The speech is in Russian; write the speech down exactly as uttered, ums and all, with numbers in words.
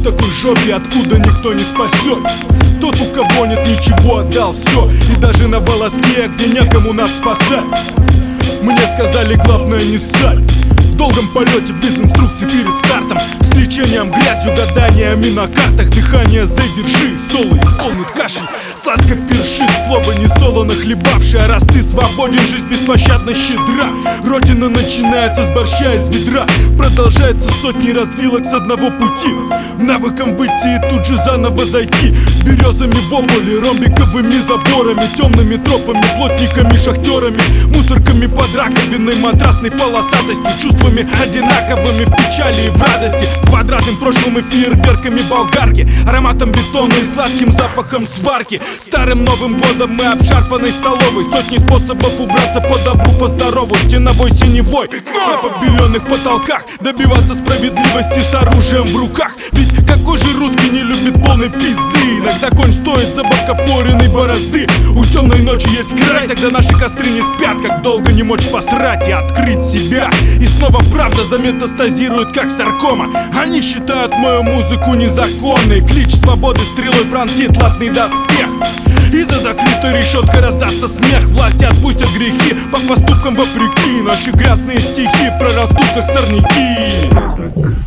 такой жопе, откуда никто не спасет. Тот, у кого нет ничего, отдал все, и даже на волоске, где некому нас спасать. Мне сказали, главное не ссать. В долгом полете без инструкций перед стартом, с лечением грязью, гаданиями на картах. Дыхание задержи, соло исполнит кашель. Сладко першит, слово не солоно хлебавшее. Раз ты свободен, жизнь беспощадно щедра. Родина начинается с борща из ведра. Продолжается сотни развилок с одного пути. Навыком выйти и тут же заново зайти. Березами в обуви, ромбиковыми заборами, темными тропами, плотниками, шахтерами, мусорками под раковиной, матрасной полосатости, чувствами одинаковыми в печали и в радости, квадратным прошлым и фейерверками болгарки, ароматом бетона и сладким запахом сварки. Старым Новым годом мы обшарпанной столовой, сотни способов убраться по добру, по здорову, стеновой синевой на побеленных потолках, добиваться справедливости с оружием в руках. Ведь какой же русский не любит полной пизды? Иногда конь стоит забокопоренной борозды. У темной ночи есть край, тогда наши костры не спят. Как долго не мочь посрать и открыть себя. И снова правда заметастазирует, как саркома. Они считают мою музыку незаконной. Клич свободы стрелой пронзит латный доспех. И за закрытой решеткой раздастся смех. Власти отпустят грехи по поступкам вопреки. Наши грязные стихи прорастут, как сорняки.